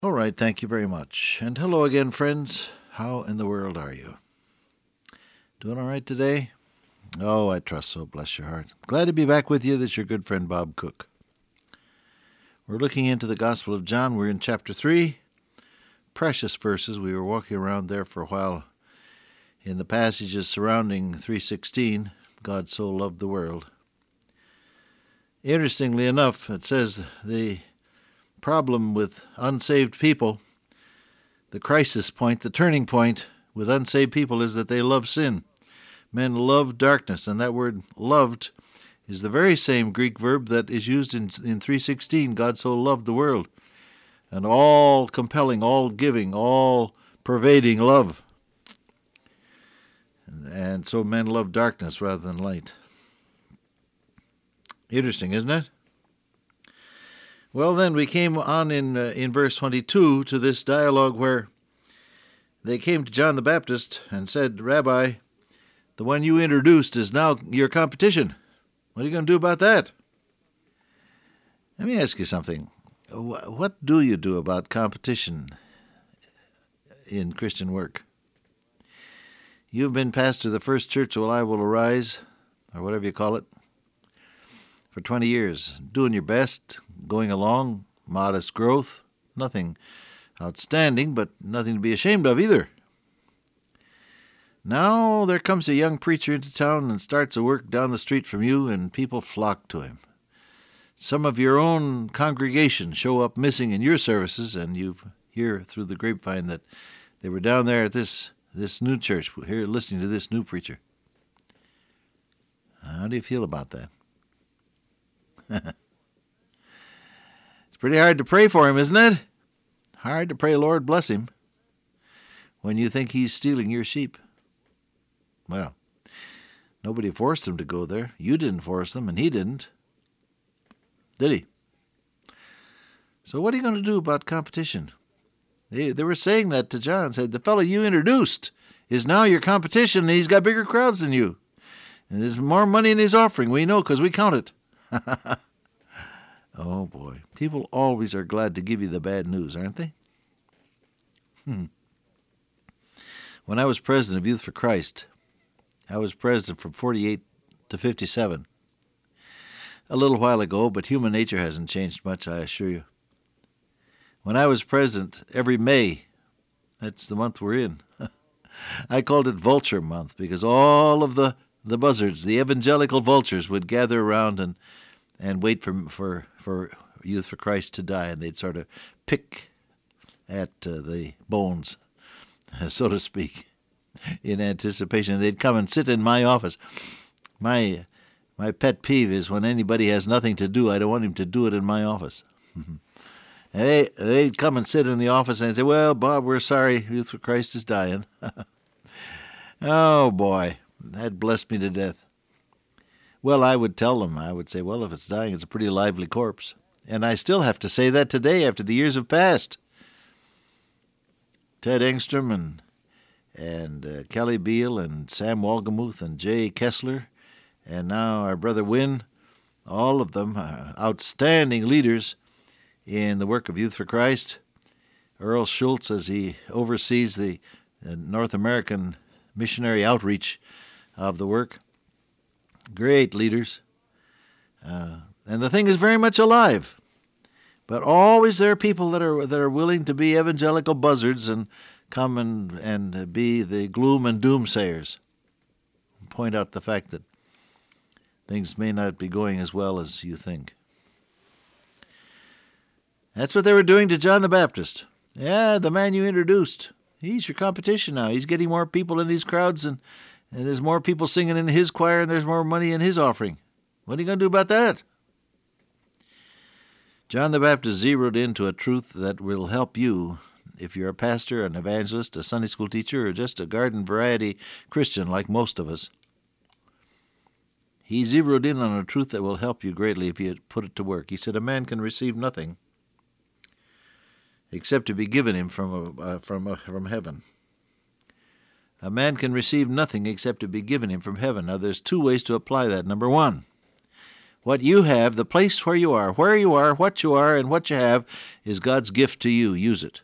All right, thank you very much. And hello again, friends. How in the world are you? Doing all right today? Oh, I trust so. Bless your heart. Glad to be back with you. This is your good friend Bob Cook. We're looking into the Gospel of John. We're in chapter 3. Precious verses. We were walking around there for a while in the passages surrounding 3:16. God so loved the world. Interestingly enough, it says the problem with unsaved people, the crisis point, the turning point with unsaved people is that they love sin. Men love darkness, and that word loved is the very same Greek verb that is used in 3:16. God so loved the world, and all compelling, all giving, all pervading love. And so men love darkness rather than light. Interesting, isn't it? Well, then we came on in verse 22 to this dialogue where they came to John the Baptist and said, "Rabbi, the one you introduced is now your competition. What are you going to do about that?" Let me ask you something. What do you do about competition in Christian work? You've been pastor of the First Church While I Will Arise, or whatever you call it, for 20 years, doing your best, going along, modest growth, nothing outstanding, but nothing to be ashamed of either. Now there comes a young preacher into town and starts a work down the street from you, and people flock to him. Some of your own congregation show up missing in your services, and you hear through the grapevine that they were down there at this new church, here listening to this new preacher. How do you feel about that? It's pretty hard to pray for him, isn't it? Hard to pray, Lord, bless him, when you think he's stealing your sheep. Well, nobody forced him to go there. You didn't force them, and he didn't. Did he? So what are you going to do about competition? They were saying that to John, said, the fellow you introduced is now your competition, and he's got bigger crowds than you. And there's more money in his offering. We know because we count it. Oh, boy. People always are glad to give you the bad news, aren't they? When I was president of Youth for Christ, I was president from 48 to 57. A little while ago, but human nature hasn't changed much, I assure you. When I was president, every May, that's the month we're in, I called it Vulture Month because all of the buzzards, the evangelical vultures, would gather around and wait for Youth for Christ to die, and they'd sort of pick at the bones, so to speak, in anticipation. They'd come and sit in my office. My pet peeve is when anybody has nothing to do, I don't want him to do it in my office. And they'd come and sit in the office and say, "Well, Bob, we're sorry, Youth for Christ is dying." Oh, boy, that blessed me to death. Well, I would tell them, I would say, well, if it's dying, it's a pretty lively corpse. And I still have to say that today after the years have passed. Ted Engstrom and Kelly Beal and Sam Walgemuth and Jay Kessler and now our brother Wynn, all of them outstanding leaders in the work of Youth for Christ. Earl Schultz, as he oversees the North American missionary outreach of the work. Great leaders. And the thing is very much alive. But always there are people that are willing to be evangelical buzzards and come and be the gloom and doomsayers. Point out the fact that things may not be going as well as you think. That's what they were doing to John the Baptist. Yeah, the man you introduced, he's your competition now. He's getting more people in these crowds, and there's more people singing in his choir, and there's more money in his offering. What are you going to do about that? John the Baptist zeroed into a truth that will help you if you're a pastor, an evangelist, a Sunday school teacher, or just a garden variety Christian like most of us. He zeroed in on a truth that will help you greatly if you put it to work. He said, a man can receive nothing except to be given him from heaven. A man can receive nothing except to be given him from heaven. Now, there's two ways to apply that. Number one, What you have, the place where you are, what you are, and what you have is God's gift to you. Use it.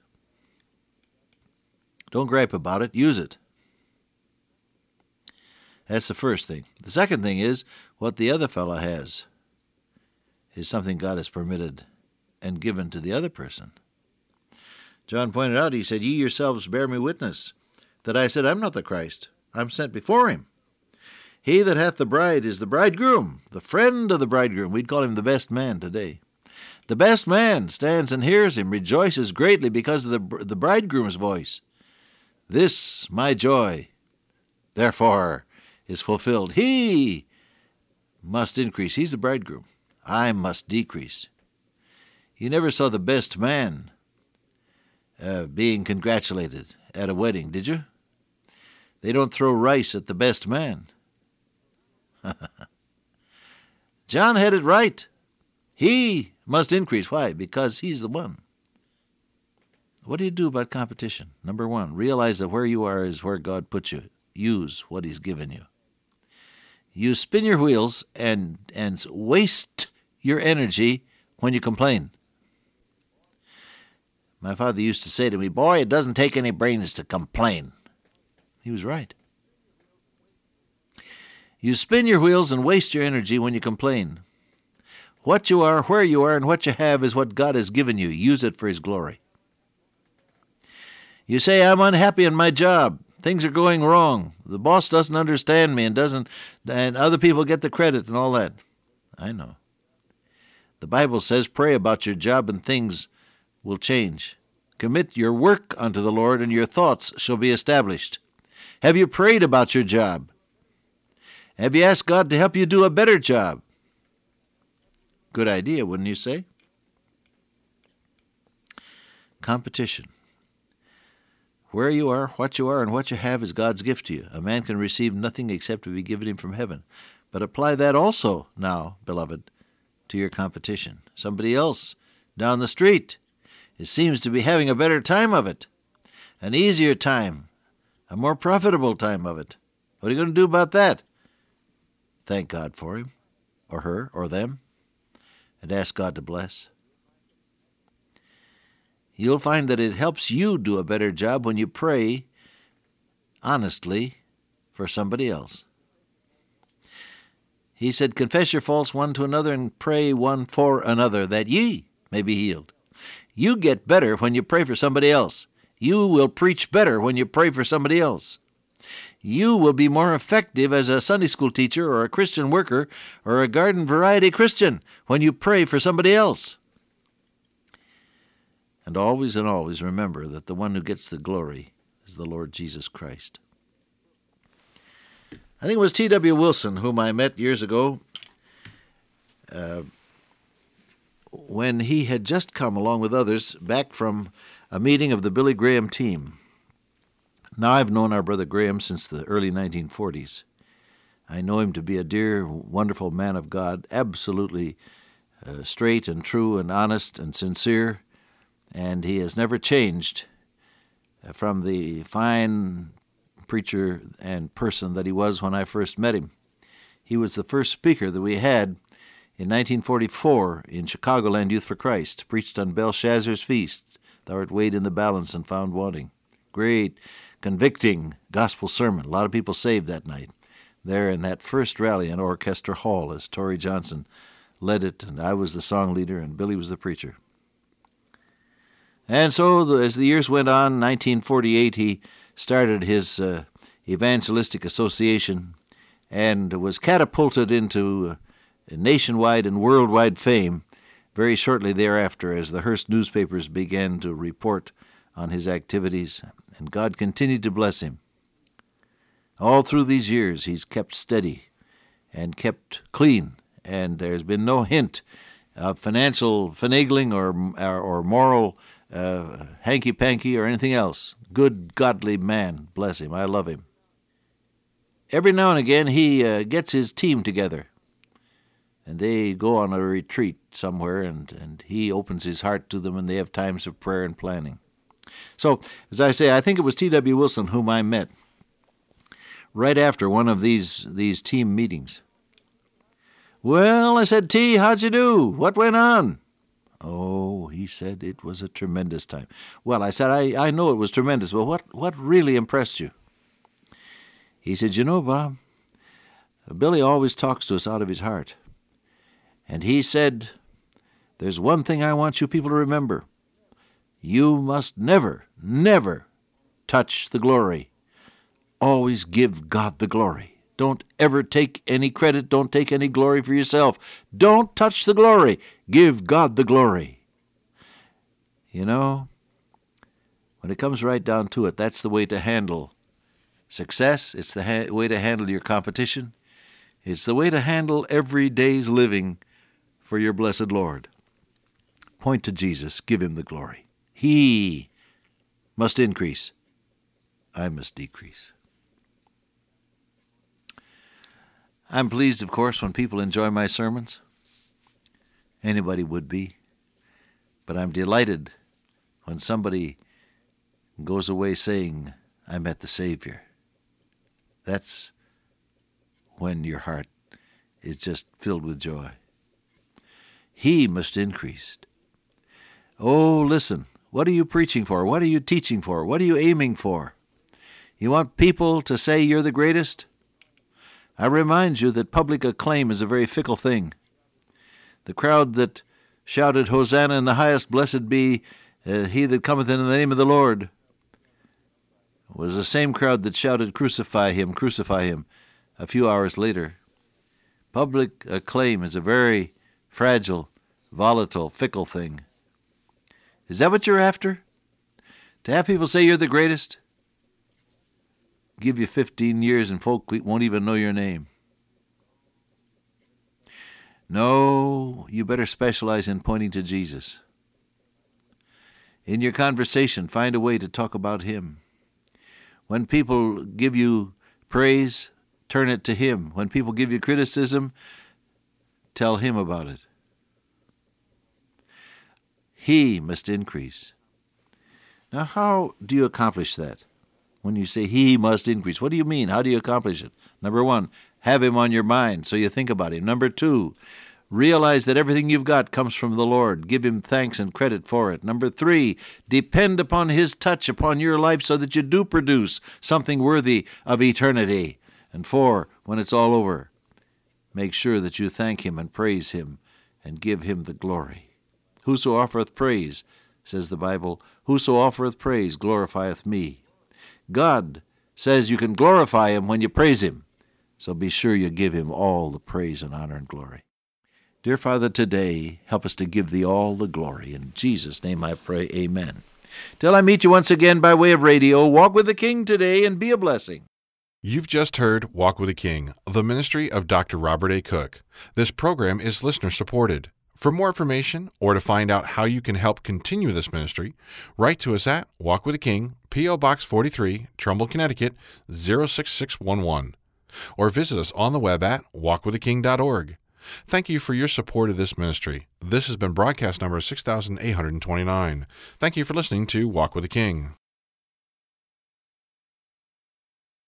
Don't gripe about it. Use it. That's the first thing. The second thing is what the other fellow has is something God has permitted and given to the other person. John pointed out, he said, "Ye yourselves bear me witness, that I said, I'm not the Christ. I'm sent before him. He that hath the bride is the bridegroom, the friend of the bridegroom." We'd call him the best man today. The best man stands and hears him, rejoices greatly because of the bridegroom's voice. This, my joy, therefore, is fulfilled. He must increase. He's the bridegroom. I must decrease. You never saw the best man being congratulated at a wedding, did you? They don't throw rice at the best man. John had it right. He must increase. Why? Because he's the one. What do you do about competition? Number one, realize that where you are is where God put you. Use what he's given you. You spin your wheels and waste your energy when you complain. My father used to say to me, "Boy, it doesn't take any brains to complain." He was right. You spin your wheels and waste your energy when you complain. What you are, where you are, and what you have is what God has given you. Use it for his glory. You say, "I'm unhappy in my job. Things are going wrong. The boss doesn't understand me and other people get the credit and all that." I know. The Bible says, pray about your job and things will change. Commit your work unto the Lord and your thoughts shall be established. Have you prayed about your job? Have you asked God to help you do a better job? Good idea, wouldn't you say? Competition. Where you are, and what you have is God's gift to you. A man can receive nothing except to be given him from heaven. But apply that also now, beloved, to your competition. Somebody else down the street seems to be having a better time of it, an easier time, a more profitable time of it. What are you going to do about that? Thank God for him, or her, or them, and ask God to bless. You'll find that it helps you do a better job when you pray honestly for somebody else. He said, "Confess your faults one to another and pray one for another, that ye may be healed." You get better when you pray for somebody else. You will preach better when you pray for somebody else. You will be more effective as a Sunday school teacher or a Christian worker or a garden variety Christian when you pray for somebody else. And always remember that the one who gets the glory is the Lord Jesus Christ. I think it was T.W. Wilson, whom I met years ago, when he had just come, along with others, back from a meeting of the Billy Graham team. Now, I've known our brother Graham since the early 1940s. I know him to be a dear, wonderful man of God, absolutely straight and true and honest and sincere, and he has never changed from the fine preacher and person that he was when I first met him. He was the first speaker that we had in 1944 in Chicagoland Youth for Christ, preached on Belshazzar's feast. Thou art weighed in the balance and found wanting. Great, convicting gospel sermon. A lot of people saved that night. There in that first rally in Orchestra Hall as Torrey Johnson led it, and I was the song leader, and Billy was the preacher. And so as the years went on, 1948, he started his evangelistic association and was catapulted into nationwide and worldwide fame very shortly thereafter as the Hearst newspapers began to report on his activities, and God continued to bless him. All through these years, he's kept steady and kept clean, and there's been no hint of financial finagling or moral hanky-panky or anything else. Good, godly man. Bless him. I love him. Every now and again, he gets his team together, and they go on a retreat somewhere, and he opens his heart to them, and they have times of prayer and planning. So, as I say, I think it was T.W. Wilson whom I met right after one of these team meetings. "Well," I said, "T, how'd you do? What went on?" "Oh," he said, "it was a tremendous time." "Well," I said, I know it was tremendous, but what really impressed you?" He said, "You know, Bob, Billy always talks to us out of his heart. And he said, there's one thing I want you people to remember. You must never, never touch the glory. Always give God the glory. Don't ever take any credit. Don't take any glory for yourself. Don't touch the glory. Give God the glory." You know, when it comes right down to it, that's the way to handle success. It's the way to handle your competition. It's the way to handle every day's living for your blessed Lord. Point to Jesus. Give him the glory. He must increase. I must decrease. I'm pleased, of course, when people enjoy my sermons. Anybody would be. But I'm delighted when somebody goes away saying, "I met the Savior." That's when your heart is just filled with joy. He must increase. Oh, listen, what are you preaching for? What are you teaching for? What are you aiming for? You want people to say you're the greatest? I remind you that public acclaim is a very fickle thing. The crowd that shouted, "Hosanna in the highest, blessed be he that cometh in the name of the Lord," was the same crowd that shouted, "Crucify him, crucify him," a few hours later. Public acclaim is a very fragile, volatile, fickle thing. Is that what you're after? To have people say you're the greatest? Give you 15 years and folk won't even know your name. No, you better specialize in pointing to Jesus. In your conversation, find a way to talk about him. When people give you praise, turn it to him. When people give you criticism, tell him about it. He must increase. Now, how do you accomplish that? When you say he must increase, what do you mean? How do you accomplish it? Number one, have him on your mind so you think about him. Number two, realize that everything you've got comes from the Lord. Give him thanks and credit for it. Number three, depend upon his touch upon your life so that you do produce something worthy of eternity. And four, when it's all over, make sure that you thank him and praise him and give him the glory. Whoso offereth praise, says the Bible, whoso offereth praise glorifieth me. God says you can glorify him when you praise him, so be sure you give him all the praise and honor and glory. Dear Father, today, help us to give thee all the glory. In Jesus' name I pray, amen. Till I meet you once again by way of radio, walk with the King today and be a blessing. You've just heard Walk with the King, the ministry of Dr. Robert A. Cook. This program is listener-supported. For more information or to find out how you can help continue this ministry, write to us at Walk with the King, P.O. Box 43, Trumbull, Connecticut, 06611. Or visit us on the web at walkwiththeking.org. Thank you for your support of this ministry. This has been broadcast number 6829. Thank you for listening to Walk with the King.